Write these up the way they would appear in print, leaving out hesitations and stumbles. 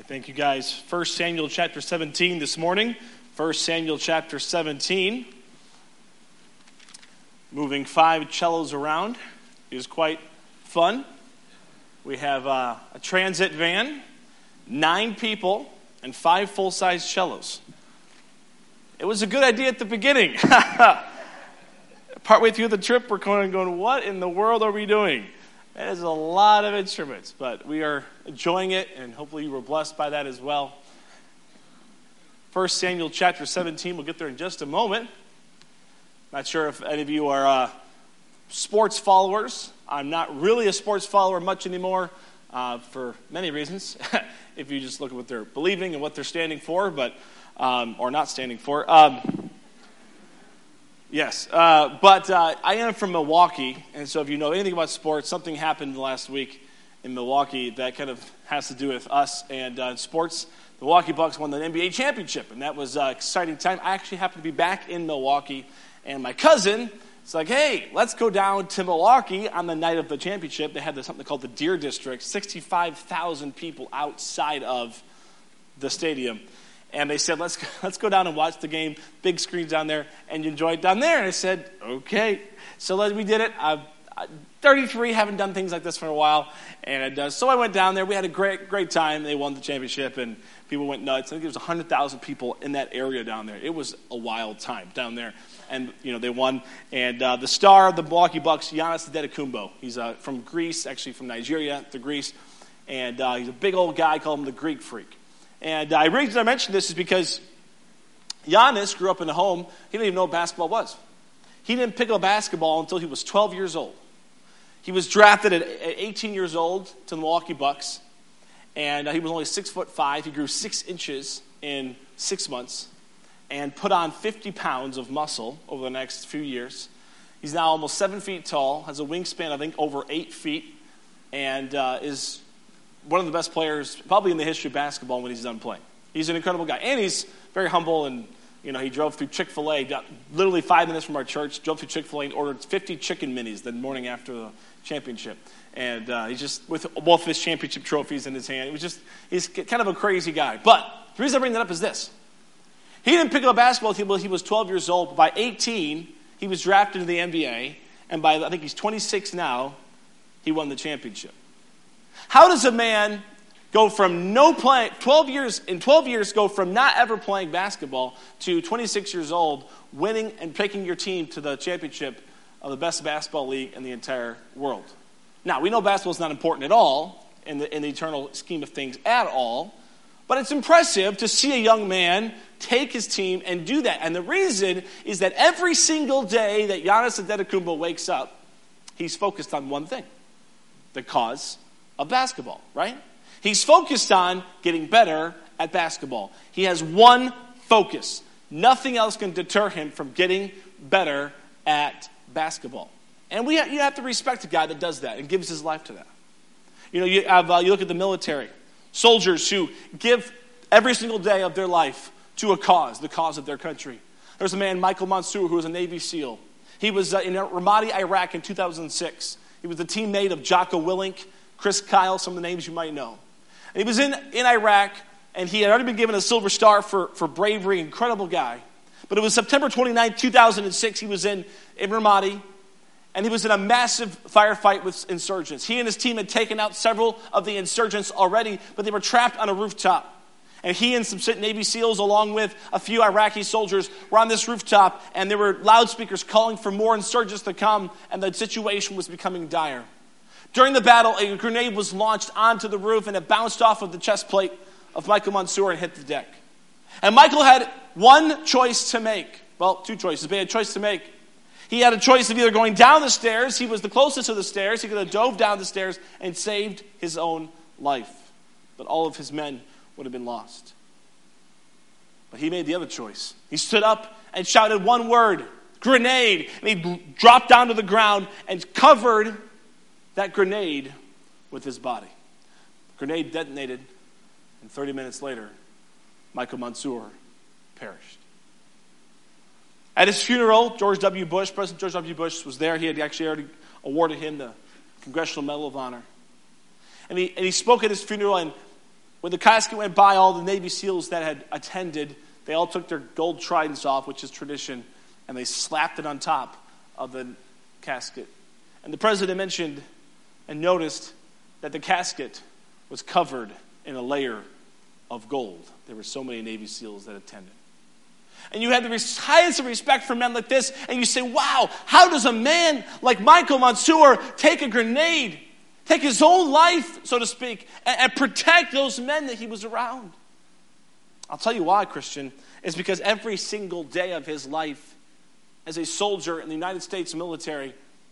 Thank you, guys. 1 Samuel chapter 17 this morning. 1 Samuel chapter 17. Moving 5 cellos around is quite fun. We have a transit van, 9 people, and 5 full-size cellos. It was a good idea at the beginning. Partway through the trip, we're going, what in the world are we doing? That is a lot of instruments, but we are enjoying it, and hopefully you were blessed by that as well. 1 Samuel chapter 17, we'll get there in just a moment. Not sure if any of you are sports followers. I'm not really a sports follower much anymore for many reasons, if you just look at what they're believing and what they're standing for, but or not standing for. Yes, but I am from Milwaukee, and so if you know anything about sports, something happened last week in Milwaukee that kind of has to do with us and sports. The Milwaukee Bucks won the NBA championship, and that was an exciting time. I actually happened to be back in Milwaukee, and my cousin is like, hey, let's go down to Milwaukee on the night of the championship. They had something called the Deer District, 65,000 people outside of the stadium. And they said, let's go down and watch the game, big screens down there, and enjoy it down there. And I said, okay. So we did it. I'm 33, haven't done things like this for a while. And so I went down there. We had a great time. They won the championship, and people went nuts. I think there was 100,000 people in that area down there. It was a wild time down there. And, they won. And the star of the Milwaukee Bucks, Giannis Antetokounmpo. He's from Greece, actually from Nigeria to Greece. And he's a big old guy. I call him the Greek freak. And the reason I mention this is because Giannis grew up in a home, he didn't even know what basketball was. He didn't pick up a basketball until he was 12 years old. He was drafted at 18 years old to the Milwaukee Bucks, and he was only 6'5". He grew 6 inches in 6 months and put on 50 pounds of muscle over the next few years. He's now almost 7 feet tall, has a wingspan, I think, over 8 feet, and is one of the best players probably in the history of basketball when he's done playing. He's an incredible guy. And he's very humble, and he drove through Chick-fil-A, got literally 5 minutes from our church, drove through Chick-fil-A and ordered 50 chicken minis the morning after the championship. And he's just, with both his championship trophies in his hand, he's kind of a crazy guy. But the reason I bring that up is this. He didn't pick up basketball until he was 12 years old. By 18, he was drafted to the NBA. And by, I think he's 26 now, he won the championship. How does a man go from 12 years go from not ever playing basketball to 26 years old, winning and taking your team to the championship of the best basketball league in the entire world? Now, we know basketball is not important at all in the eternal scheme of things at all, but it's impressive to see a young man take his team and do that. And the reason is that every single day that Giannis Antetokounmpo wakes up, he's focused on one thing, the cause of basketball, right? He's focused on getting better at basketball. He has one focus. Nothing else can deter him from getting better at basketball. And you have to respect a guy that does that and gives his life to that. You look at the military, soldiers who give every single day of their life to a cause, the cause of their country. There's a man, Michael Mansour, who was a Navy SEAL. He was in Ramadi, Iraq in 2006. He was the teammate of Jocko Willink, Chris Kyle, some of the names you might know. And he was in Iraq, and he had already been given a Silver Star for bravery, incredible guy. But it was September 29, 2006, he was in Ramadi, and he was in a massive firefight with insurgents. He and his team had taken out several of the insurgents already, but they were trapped on a rooftop. And he and some Navy SEALs, along with a few Iraqi soldiers, were on this rooftop, and there were loudspeakers calling for more insurgents to come, and the situation was becoming dire. During the battle, a grenade was launched onto the roof, and it bounced off of the chest plate of Michael Mansour and hit the deck. And Michael had one choice to make. Well, 2 choices, but he had a choice to make. He had a choice of either going down the stairs. He was the closest to the stairs. He could have dove down the stairs and saved his own life. But all of his men would have been lost. But he made the other choice. He stood up and shouted one word, grenade. And he dropped down to the ground and covered that grenade with his body. The grenade detonated, and 30 minutes later, Michael Mansour perished. At his funeral, President George W. Bush was there. He had actually already awarded him the Congressional Medal of Honor. And he spoke at his funeral, and When the casket went by, all the Navy SEALs that had attended, they all took their gold tridents off, which is tradition, and they slapped it on top of the casket. And the president mentioned and noticed that the casket was covered in a layer of gold. There were so many Navy SEALs that attended. And you had the highest respect for men like this, and you say, wow, how does a man like Michael Monsoor take a grenade, take his own life, so to speak, and protect those men that he was around? I'll tell you why, Christian. It's because every single day of his life as a soldier in the United States military,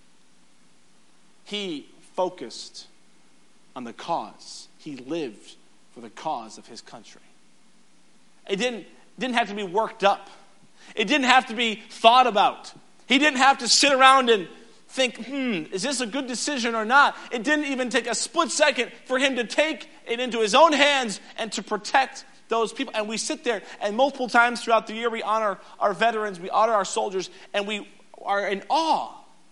he focused on the cause. He lived for the cause of his country. It didn't have to be worked up. It didn't have to be thought about. He didn't have to sit around and think, is this a good decision or not? It didn't even take a split second for him to take it into his own hands and to protect those people. And we sit there, and multiple times throughout the year, we honor our veterans, we honor our soldiers, and we are in awe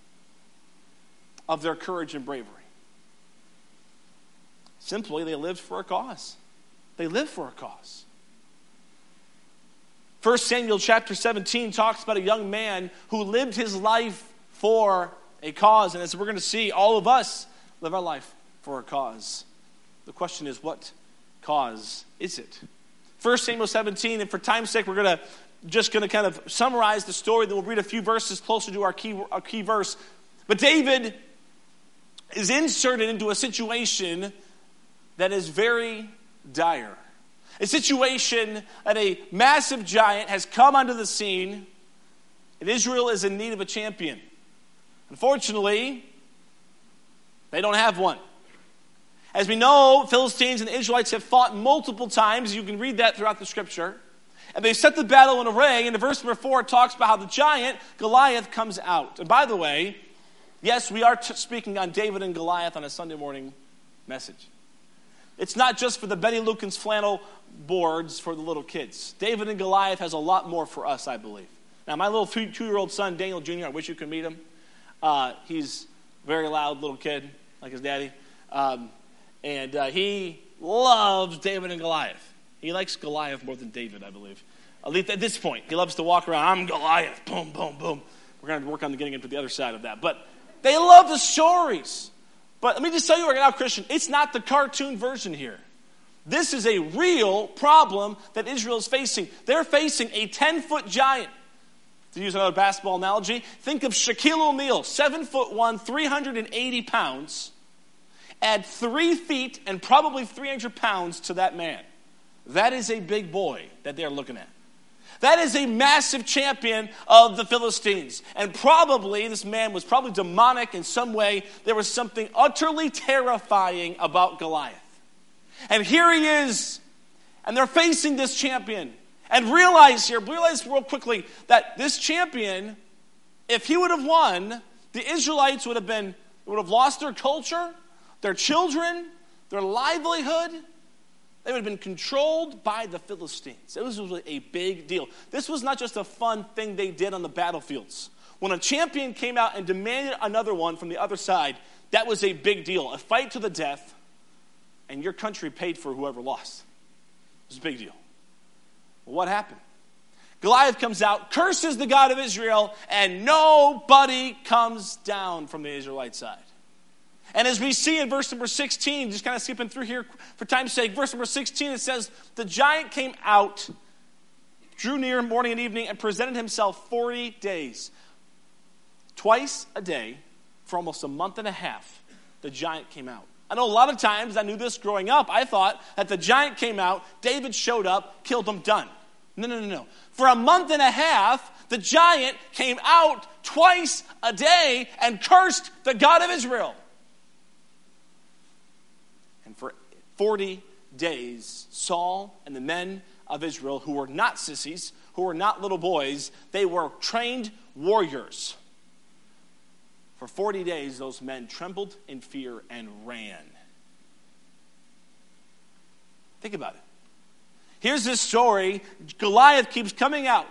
of their courage and bravery. Simply, they lived for a cause. They lived for a cause. 1 Samuel chapter 17 talks about a young man who lived his life for a cause. And as we're going to see, all of us live our life for a cause. The question is, what cause is it? 1 Samuel 17, and for time's sake, we're going to kind of summarize the story. Then we'll read a few verses closer to our key verse. But David is inserted into a situation that is very dire. A situation that a massive giant has come onto the scene, and Israel is in need of a champion. Unfortunately, they don't have one. As we know, Philistines and the Israelites have fought multiple times. You can read that throughout the scripture. And they set the battle in array. And in verse number 4, it talks about how the giant, Goliath, comes out. And by the way, yes, we are speaking on David and Goliath on a Sunday morning message. It's not just for the Betty Lukens flannel boards for the little kids. David and Goliath has a lot more for us, I believe. Now, my little 2-year-old son, Daniel Jr., I wish you could meet him. He's a very loud little kid, like his daddy. And he loves David and Goliath. He likes Goliath more than David, I believe. At least at this point. He loves to walk around, I'm Goliath, boom, boom, boom. We're going to work on getting into the other side of that. But they love the stories. But let me just tell you right now, Christian, it's not the cartoon version here. This is a real problem that Israel is facing. They're facing a 10-foot giant. To use another basketball analogy, think of Shaquille O'Neal, 7'1", 380 pounds. Add 3 feet and probably 300 pounds to that man. That is a big boy that they're looking at. That is a massive champion of the Philistines. And probably, this man was probably demonic in some way. There was something utterly terrifying about Goliath. And here he is. And they're facing this champion. And realize real quickly that this champion, if he would have won, the Israelites would have lost their culture, their children, their livelihood. They would have been controlled by the Philistines. It was really a big deal. This was not just a fun thing they did on the battlefields. When a champion came out and demanded another one from the other side, that was a big deal. A fight to the death, and your country paid for whoever lost. It was a big deal. Well, what happened? Goliath comes out, curses the God of Israel, and nobody comes down from the Israelite side. And as we see in verse number 16, just kind of skipping through here for time's sake, verse number 16, it says, the giant came out, drew near morning and evening, and presented himself 40 days. Twice a day, for almost a month and a half, the giant came out. I know a lot of times, I knew this growing up, I thought that the giant came out, David showed up, killed him, done. No. For a month and a half, the giant came out twice a day and cursed the God of Israel. And for 40 days, Saul and the men of Israel, who were not sissies, who were not little boys, they were trained warriors. For 40 days, those men trembled in fear and ran. Think about it. Here's this story. Goliath keeps coming out.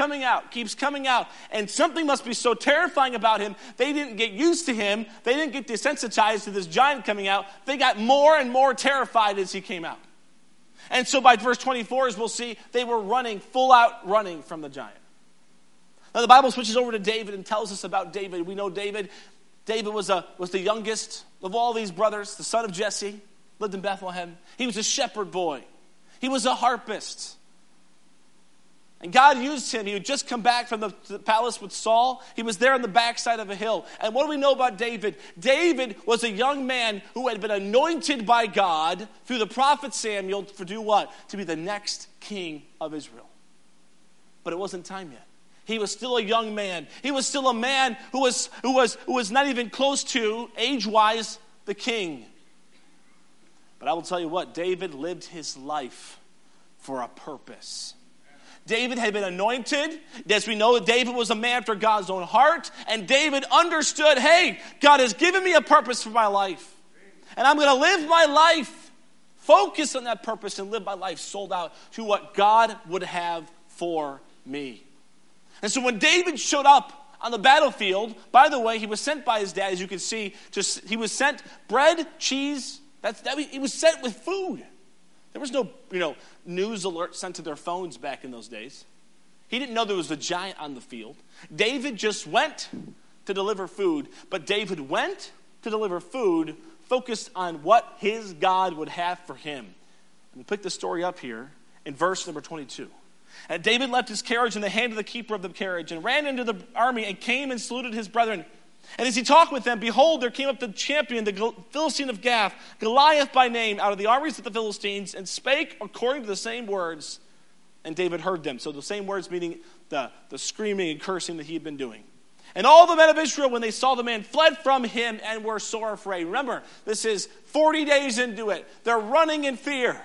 And something must be so terrifying about him. They didn't get used to him. They didn't get desensitized to this giant coming out. They got more and more terrified as he came out. And so by verse 24, as we'll see, they were running, full out running from the giant. Now the Bible switches over to David and tells us about David. We know David. David was the youngest of all these brothers, the son of Jesse, lived in Bethlehem. He was a shepherd boy. He was a harpist. And God used him. He had just come back from the palace with Saul. He was there on the backside of a hill. And what do we know about David? David was a young man who had been anointed by God through the prophet Samuel to do what? To be the next king of Israel. But it wasn't time yet. He was still a young man. He was still a man who was not even close to, age-wise, the king. But I will tell you what, David lived his life for a purpose. David had been anointed. As we know, David was a man after God's own heart. And David understood, hey, God has given me a purpose for my life. And I'm going to live my life, focus on that purpose, and live my life sold out to what God would have for me. And so when David showed up on the battlefield, by the way, he was sent by his dad, as you can see. He was sent bread, cheese. He was sent with food. There was no, news alert sent to their phones back in those days. He didn't know there was a giant on the field. David just went to deliver food, but David went to deliver food focused on what his God would have for him. And we pick the story up here in verse number 22. And David left his carriage in the hand of the keeper of the carriage and ran into the army and came and saluted his brethren. And as he talked with them, behold, there came up the champion, the Philistine of Gath, Goliath by name, out of the armies of the Philistines, and spake according to the same words. And David heard them. So the same words meaning the screaming and cursing that he had been doing. And all the men of Israel, when they saw the man, fled from him and were sore afraid. Remember, this is 40 days into it. They're running in fear.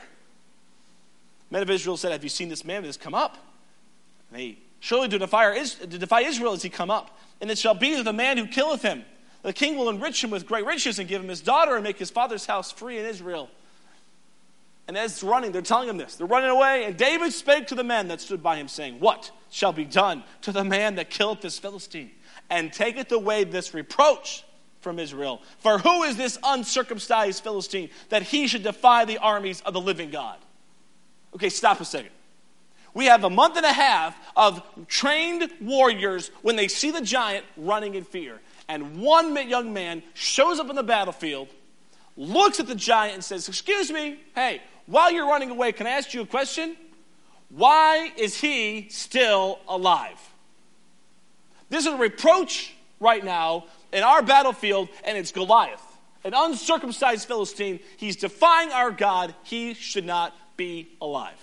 Men of Israel said, have you seen this man that has come up? And they, surely to defy Israel is he come up. And it shall be that the man who killeth him, the king will enrich him with great riches and give him his daughter and make his father's house free in Israel. And as they're running, they're telling him this. They're running away. And David spake to the men that stood by him, saying, what shall be done to the man that killeth this Philistine? And taketh away this reproach from Israel. For who is this uncircumcised Philistine that he should defy the armies of the living God? Okay, stop a second. We have a month and a half of trained warriors when they see the giant running in fear. And one young man shows up on the battlefield, looks at the giant and says, excuse me, hey, while you're running away, can I ask you a question? Why is he still alive? This is a reproach right now in our battlefield, and it's Goliath, an uncircumcised Philistine. He's defying our God. He should not be alive.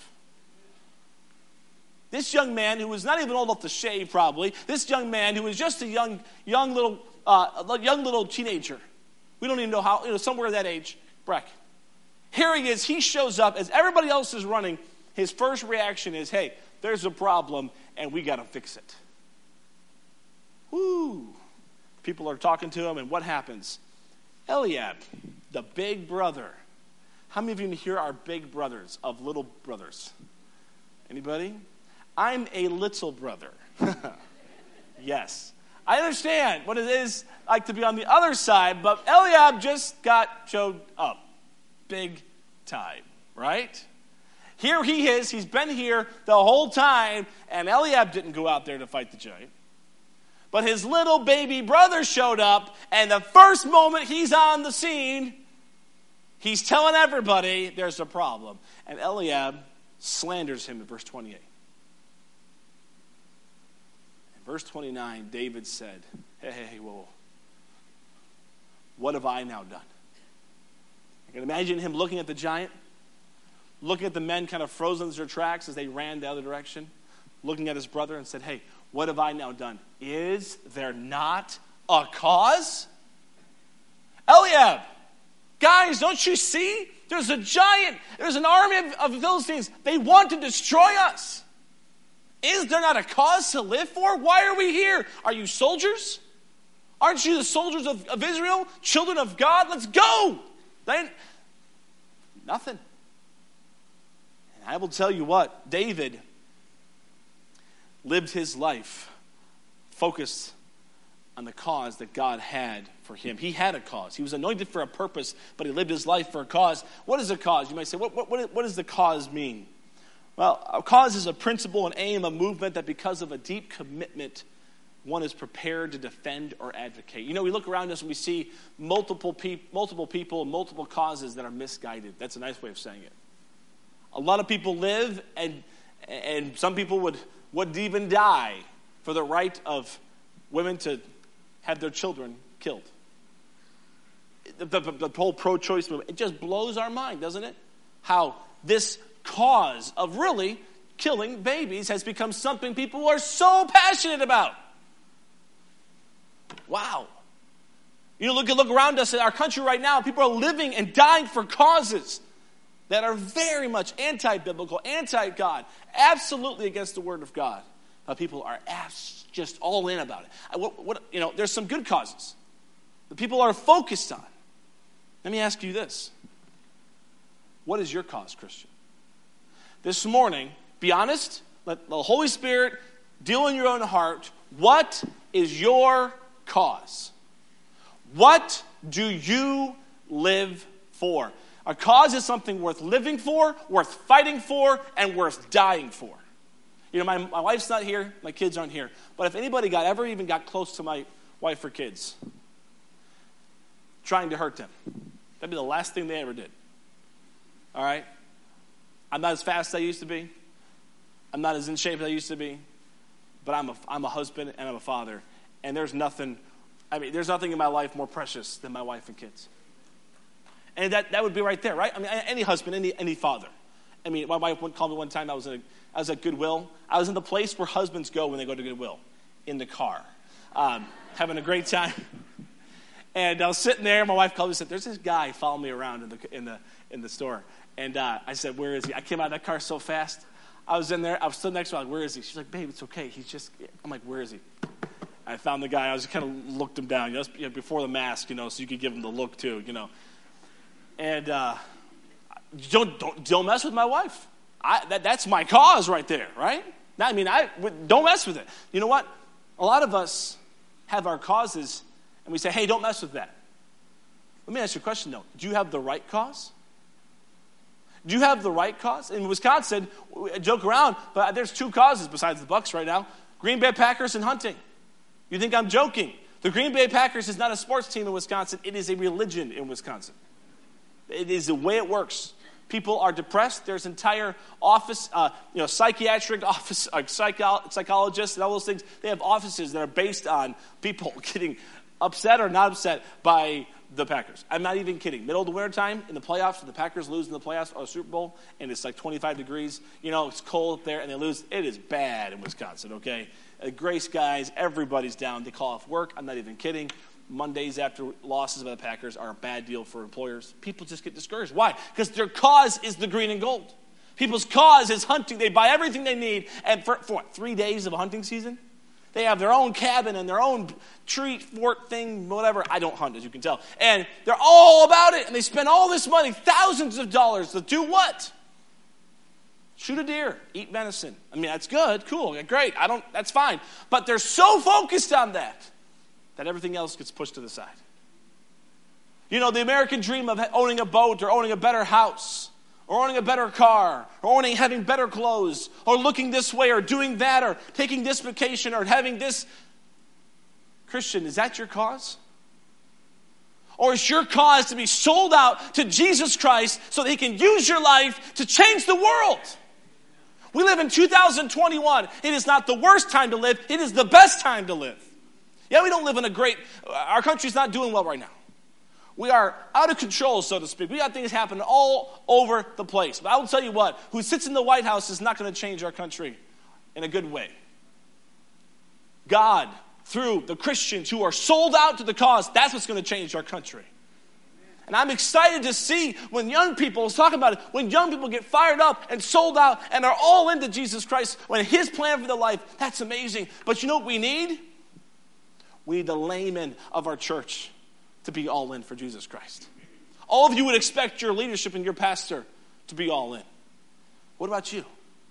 This young man, who was not even old enough to shave, probably. This young man, who was just a young little teenager. We don't even know how. Somewhere that age, Breck. Here he is. He shows up as everybody else is running. His first reaction is, "Hey, there's a problem, and we got to fix it." Woo! People are talking to him, and what happens? Eliab, the big brother. How many of you here are big brothers of little brothers? Anybody? I'm a little brother. Yes. I understand what it is like to be on the other side, but Eliab just got showed up. Big time, right? Here he is. He's been here the whole time, and Eliab didn't go out there to fight the giant. But his little baby brother showed up, and the first moment he's on the scene, he's telling everybody there's a problem. And Eliab slanders him in verse 28. Verse 29, David said, hey, whoa. What have I now done? I can imagine him looking at the giant, looking at the men kind of frozen in their tracks as they ran the other direction, looking at his brother and said, hey, what have I now done? Is there not a cause? Eliab, guys, don't you see? There's a giant. There's an army of Philistines. They want to destroy us. Is there not a cause to live for? Why are we here? Are you soldiers? Aren't you the soldiers of Israel? Children of God? Let's go. Nothing. And I will tell you what, David lived his life focused on the cause that God had for him. He had a cause. He was anointed for a purpose, but he lived his life for a cause. What is a cause? You might say, what does the cause mean? Well, a cause is a principle, an aim, a movement that because of a deep commitment, one is prepared to defend or advocate. You know, we look around us and we see multiple people, multiple causes that are misguided. That's a nice way of saying it. A lot of people live, and some people would even die for the right of women to have their children killed. The whole pro-choice movement, it just blows our mind, doesn't it? How this cause of really killing babies has become something people are so passionate about. Wow. You know, look around us in our country right now. People are living and dying for causes that are very much anti-biblical, anti-God, absolutely against the Word of God. But people are just all in about it. There's some good causes that people are focused on. Let me ask you this. What is your cause, Christian? This morning, be honest. Let the Holy Spirit deal in your own heart. What is your cause? What do you live for? A cause is something worth living for, worth fighting for, and worth dying for. You know, my wife's not here, my kids aren't here. But if anybody ever even got close to my wife or kids, trying to hurt them, that'd be the last thing they ever did. All right? I'm not as fast as I used to be. I'm not as in shape as I used to be. But I'm a husband and I'm a father. And there's nothing in my life more precious than my wife and kids. And that would be right there, right? I mean, any husband, any father. I mean, my wife called me one time. I was at Goodwill. I was in the place where husbands go when they go to Goodwill, in the car, having a great time. And I was sitting there. My wife called me and said, "There's this guy following me around in the store." And I said, "Where is he?" I came out of that car so fast. I was in there. I was stood next to her. Like, "Where is he?" She's like, "Babe, it's okay. He's just." I'm like, "Where is he?" I found the guy. I was kind of looked him down, before the mask, so you could give him the look too, And don't mess with my wife. That's my cause right there, right? Don't mess with it. You know what? A lot of us have our causes, and we say, "Hey, don't mess with that." Let me ask you a question, though. Do you have the right cause? Do you have the right cause? In Wisconsin, we joke around, but there's two causes besides the Bucks right now: Green Bay Packers and hunting. You think I'm joking? The Green Bay Packers is not a sports team in Wisconsin. It is a religion in Wisconsin. It is the way it works. People are depressed. There's entire office, psychiatric office, psychologists and all those things. They have offices that are based on people getting upset or not upset by the Packers. I'm not even kidding. Middle of the winter time in the playoffs, the Packers lose in the playoffs or Super Bowl, and it's like 25 degrees. It's cold up there, and they lose. It is bad in Wisconsin, okay? Gray skies, everybody's down. They call off work. I'm not even kidding. Mondays after losses by the Packers are a bad deal for employers. People just get discouraged. Why? Because their cause is the green and gold. People's cause is hunting. They buy everything they need, and for what, 3 days of a hunting season? They have their own cabin and their own tree fort thing, whatever. I don't hunt, as you can tell. And they're all about it, and they spend all this money, thousands of dollars, to do what? Shoot a deer, eat venison. That's good, cool, great. That's fine. But they're so focused on that everything else gets pushed to the side. The American dream of owning a boat or owning a better house or owning a better car or having better clothes or looking this way or doing that or taking this vacation or having this. Christian, is that your cause? Or is your cause to be sold out to Jesus Christ so that he can use your life to change the world? We live in 2021. It is not the worst time to live. It is the best time to live. Yeah, we don't live in our country's not doing well right now. We are out of control, so to speak. We got things happening all over the place. But I will tell you what, who sits in the White House is not going to change our country in a good way. God, through the Christians who are sold out to the cause, that's what's going to change our country. And I'm excited to see when young people, let's talk about it, when young people get fired up and sold out and are all into Jesus Christ, when his plan for their life, that's amazing. But you know what we need? We need the laymen of our church to be all in for Jesus Christ. All of you would expect your leadership and your pastor to be all in. What about you?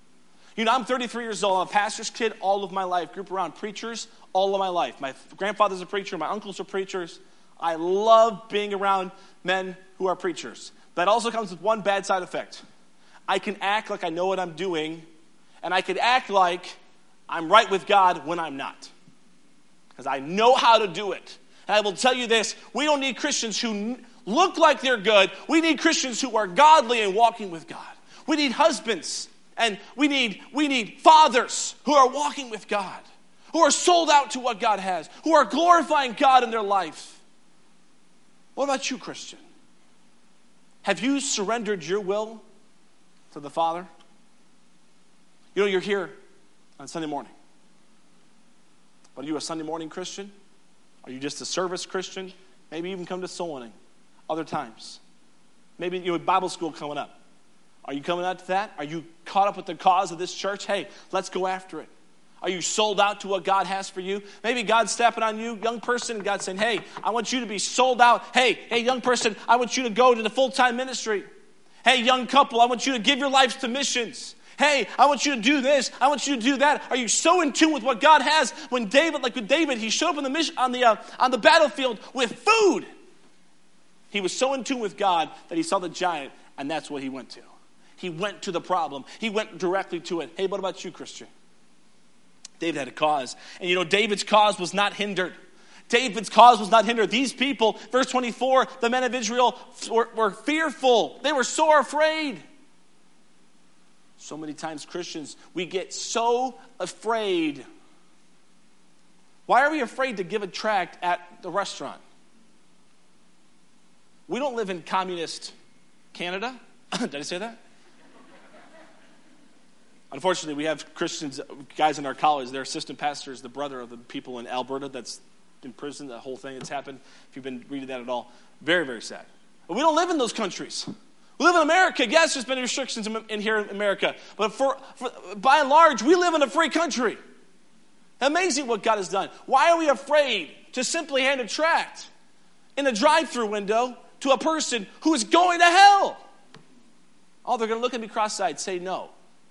I'm 33 years old. I'm a pastor's kid all of my life. Grew up around preachers all of my life. My grandfather's a preacher. My uncles are preachers. I love being around men who are preachers. That also comes with one bad side effect. I can act like I know what I'm doing, and I can act like I'm right with God when I'm not. Because I know how to do it. And I will tell you this, we don't need Christians who look like they're good. We need Christians who are godly and walking with God. We need husbands, and we need fathers who are walking with God, who are sold out to what God has, who are glorifying God in their life. What about you, Christian? Have you surrendered your will to the Father? You're here on Sunday morning. But are you a Sunday morning Christian? Are you just a service Christian? Maybe even come to soul winning other times. Maybe Bible school coming up. Are you coming out to that? Are you caught up with the cause of this church? Hey, let's go after it. Are you sold out to what God has for you? Maybe God's stepping on you, young person, and God's saying, hey, I want you to be sold out. Hey, young person, I want you to go to the full-time ministry. Hey, young couple, I want you to give your lives to missions. Hey, I want you to do this. I want you to do that. Are you so in tune with what God has? When David, he showed up on the mission, on the battlefield with food. He was so in tune with God that he saw the giant, and that's what he went to. He went to the problem. He went directly to it. Hey, what about you, Christian? David had a cause. And David's cause was not hindered. David's cause was not hindered. These people, verse 24, the men of Israel were fearful. They were sore afraid. So many times, Christians, we get so afraid. Why are we afraid to give a tract at the restaurant? We don't live in communist Canada. Did I say that? Unfortunately, we have Christians, guys in our college, their assistant pastor is the brother of the people in Alberta that's in prison, the whole thing that's happened. If you've been reading that at all, very, very sad. But we don't live in those countries. We live in America. Yes, there's been restrictions in here in America. But for by and large, we live in a free country. Amazing what God has done. Why are we afraid to simply hand a tract in a drive-through window to a person who is going to hell? Oh, they're going to look at me cross-eyed, say no.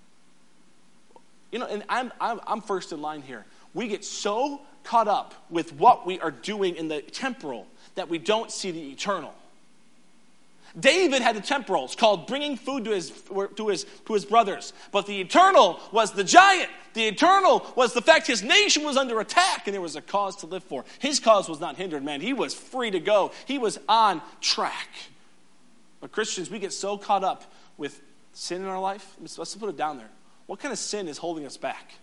And I'm first in line here. We get so caught up with what we are doing in the temporal that we don't see the eternal. David had the temporal. It's called bringing food to his brothers. But the eternal was the giant. The eternal was the fact his nation was under attack and there was a cause to live for. His cause was not hindered, man. He was free to go. He was on track. But Christians, we get so caught up with sin in our life. Let's put it down there. What kind of sin is holding us back?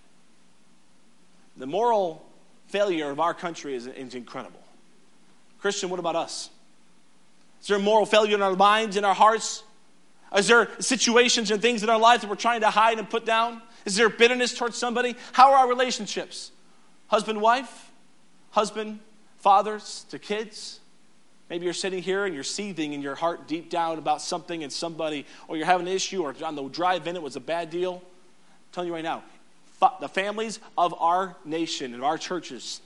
The moral failure of our country is incredible. Christian, what about us? Is there a moral failure in our minds, in our hearts? Is there situations and things in our lives that we're trying to hide and put down? Is there bitterness towards somebody? How are our relationships? Husband, wife? Husband, fathers to kids? Maybe you're sitting here and you're seething in your heart deep down about something and somebody, or you're having an issue, or on the drive-in it was a bad deal. I'm telling you right now, the families of our nation and our churches,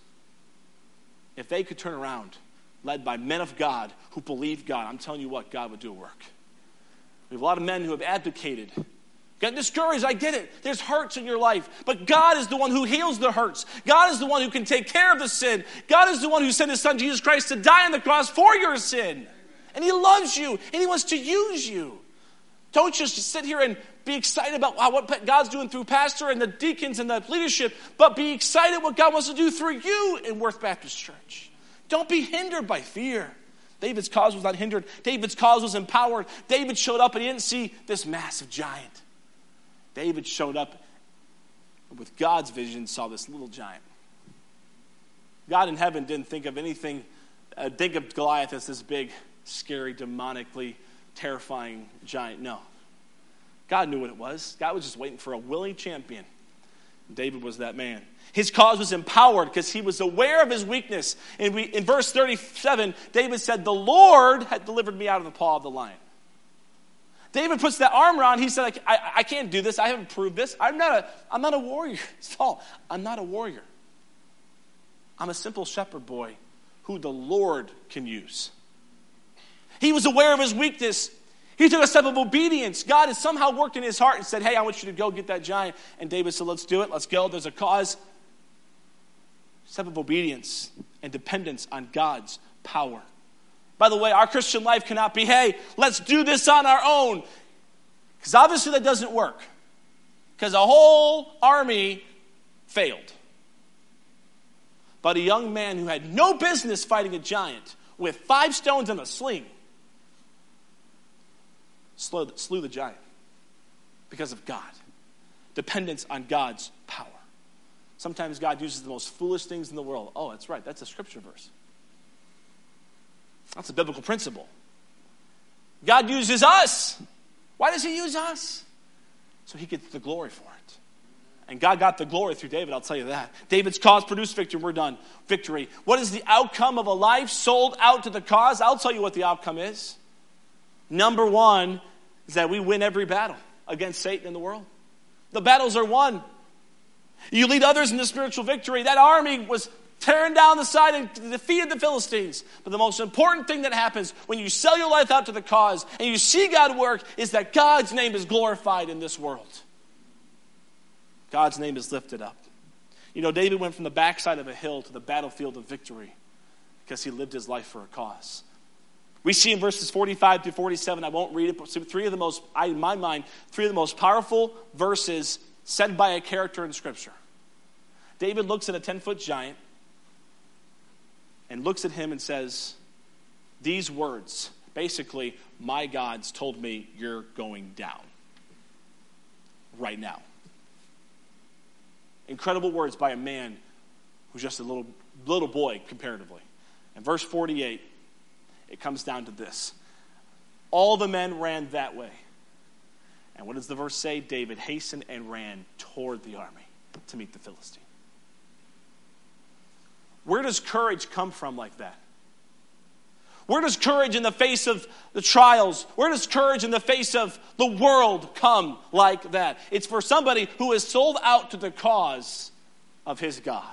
if they could turn around, led by men of God who believe God, I'm telling you what, God would do a work. We have a lot of men who have advocated. Got discouraged, I get it. There's hurts in your life. But God is the one who heals the hurts. God is the one who can take care of the sin. God is the one who sent his son, Jesus Christ, to die on the cross for your sin. And he loves you, and he wants to use you. Don't just sit here and be excited about what God's doing through pastor and the deacons and the leadership, but be excited what God wants to do through you in Worth Baptist Church. Don't be hindered by fear. David's cause was not hindered. David's cause was empowered. David showed up and he didn't see this massive giant. David showed up with God's vision, saw this little giant. God in heaven didn't think of anything, think of Goliath as this big, scary, demonically terrifying giant. No. God knew what it was. God was just waiting for a willing champion. David was that man. His cause was empowered because he was aware of his weakness. And in verse 37, David said, "The Lord had delivered me out of the paw of the lion." David puts that armor on. He said, I can't do this. I haven't proved this. I'm not a warrior. Saul, I'm not a warrior. I'm a simple shepherd boy who the Lord can use. He was aware of his weakness. He took a step of obedience. God has somehow worked in his heart and said, hey, I want you to go get that giant. And David said, let's do it. Let's go. There's a cause. Step of obedience and dependence on God's power. By the way, our Christian life cannot be, hey, let's do this on our own. Because obviously that doesn't work. Because a whole army failed. But a young man who had no business fighting a giant with 5 stones and a sling slew the giant because of God. Dependence on God's power. Sometimes God uses the most foolish things in the world. Oh, that's right. That's a scripture verse. That's a biblical principle. God uses us. Why does he use us? So he gets the glory for it. And God got the glory through David, I'll tell you that. David's cause produced victory. We're done. Victory. What is the outcome of a life sold out to the cause? I'll tell you what the outcome is. Number 1 is that we win every battle against Satan in the world. The battles are won. You lead others into spiritual victory. That army was tearing down the side and defeated the Philistines. But the most important thing that happens when you sell your life out to the cause and you see God work is that God's name is glorified in this world. God's name is lifted up. You know, David went from the backside of a hill to the battlefield of victory because he lived his life for a cause. We see in verses 45 to 47, I won't read it, but three of the most powerful verses said by a character in Scripture. David looks at a 10-foot giant and looks at him and says these words. Basically, my God's told me you're going down right now. Incredible words by a man who's just a little boy comparatively. In verse 48, it comes down to this. All the men ran that way. And what does the verse say? David hastened and ran toward the army to meet the Philistine. Where does courage come from like that? Where does courage in the face of the trials, where does courage in the face of the world come like that? It's for somebody who is sold out to the cause of his God.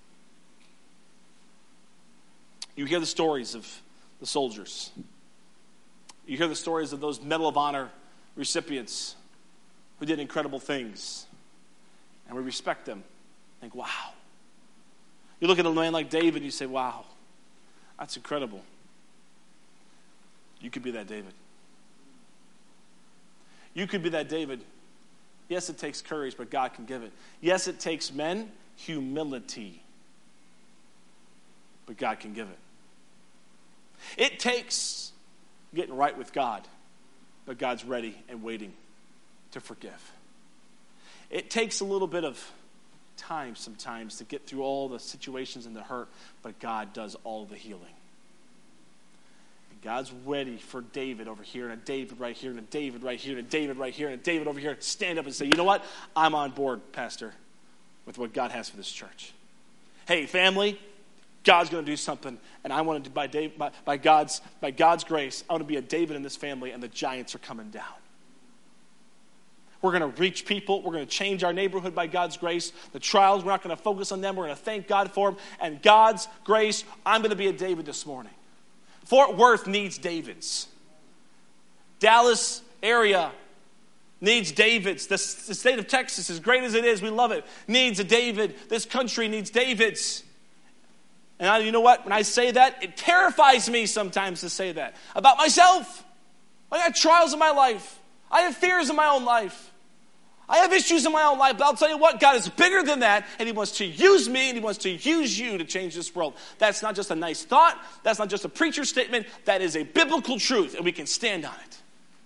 You hear the stories of the soldiers. You hear the stories of those Medal of Honor recipients who did incredible things. And we respect them. Think, wow. You look at a man like David and you say, wow, that's incredible. You could be that David. You could be that David. Yes, it takes courage, but God can give it. Yes, it takes men, humility, but God can give it. It takes getting right with God, but God's ready and waiting to forgive. It takes a little bit of time sometimes to get through all the situations and the hurt, but God does all the healing. And God's ready for David over here, and a David right here, and a David right here, and a David right here, and a David over here to stand up and say, you know what? I'm on board, Pastor, with what God has for this church. Hey, family, God's going to do something, and I want to, by God's grace, I want to be a David in this family, and the giants are coming down. We're going to reach people. We're going to change our neighborhood by God's grace. The trials, we're not going to focus on them. We're going to thank God for them. And God's grace, I'm going to be a David this morning. Fort Worth needs Davids. Dallas area needs Davids. The state of Texas, as great as it is, we love it, needs a David. This country needs Davids. And you know what? When I say that, it terrifies me sometimes to say that about myself. I got trials in my life. I have fears in my own life. I have issues in my own life, but I'll tell you what, God is bigger than that, and he wants to use me, and he wants to use you to change this world. That's not just a nice thought. That's not just a preacher statement. That is a biblical truth, and we can stand on it.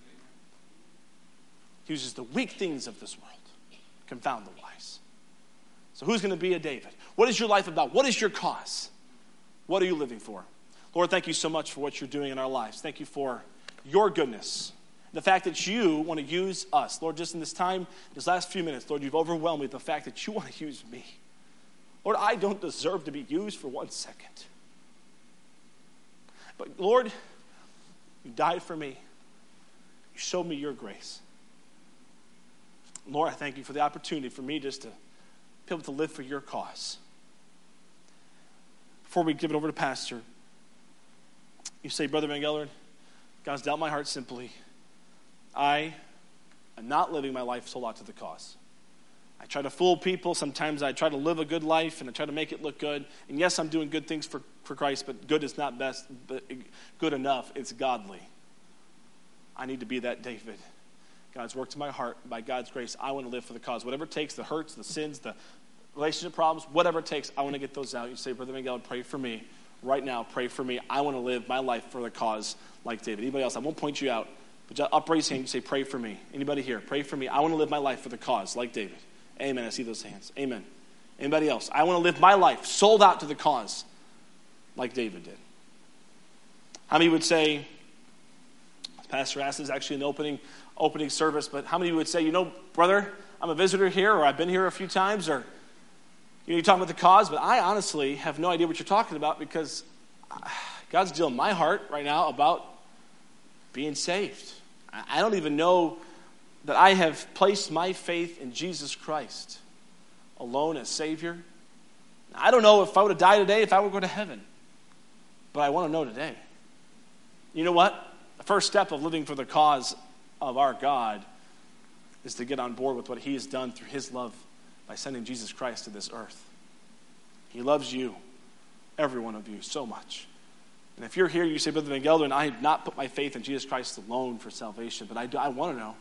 He uses the weak things of this world to confound the wise. So who's going to be a David? What is your life about? What is your cause? What are you living for? Lord, thank you so much for what you're doing in our lives. Thank you for your goodness. The fact that you want to use us. Lord, just in this time, this last few minutes, Lord, you've overwhelmed me with the fact that you want to use me. Lord, I don't deserve to be used for 1 second. But Lord, you died for me. You showed me your grace. Lord, I thank you for the opportunity for me just to be able to live for your cause. Before we give it over to Pastor, you say, Brother Van Gellert, God's dealt my heart simply I am not living my life sold out to the cause. I try to fool people. Sometimes I try to live a good life and I try to make it look good. And yes, I'm doing good things for Christ, but good is not best, but good enough. It's godly. I need to be that David. God's worked in my heart. By God's grace, I want to live for the cause. Whatever it takes, the hurts, the sins, the relationship problems, whatever it takes, I want to get those out. You say, Brother Miguel, pray for me. Right now, pray for me. I want to live my life for the cause like David. Anybody else? I won't point you out. But just upraise your hand and say, pray for me. Anybody here? Pray for me. I want to live my life for the cause like David. Amen. I see those hands. Amen. Anybody else? I want to live my life sold out to the cause like David did. How many would say, Pastor asked is actually an opening service, but how many would say, brother, I'm a visitor here, or I've been here a few times, or you're talking about the cause, but I honestly have no idea what you're talking about because God's dealing my heart right now about being saved. I don't even know that I have placed my faith in Jesus Christ alone as Savior. I don't know if I would have died today, if I would go to heaven. But I want to know today. You know what? The first step of living for the cause of our God is to get on board with what He has done through His love by sending Jesus Christ to this earth. He loves you, every one of you, so much. And if you're here, you say, Brother Miguel, and I have not put my faith in Jesus Christ alone for salvation, but I want to know.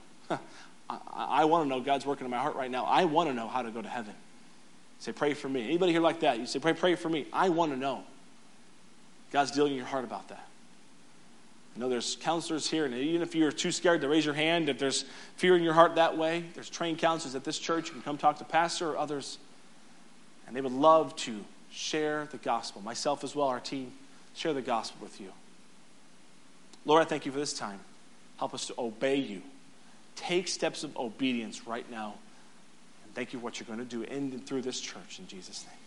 I want to know God's working in my heart right now. I want to know how to go to heaven. Say, pray for me. Anybody here like that? You say, pray for me. I want to know. God's dealing in your heart about that. I know there's counselors here, and even if you're too scared to raise your hand, if there's fear in your heart that way, there's trained counselors at this church. You can come talk to pastor or others, and they would love to share the gospel. Myself as well, our team, share the gospel with you. Lord, I thank you for this time. Help us to obey you. Take steps of obedience right now. And thank you for what you're going to do in and through this church in Jesus' name.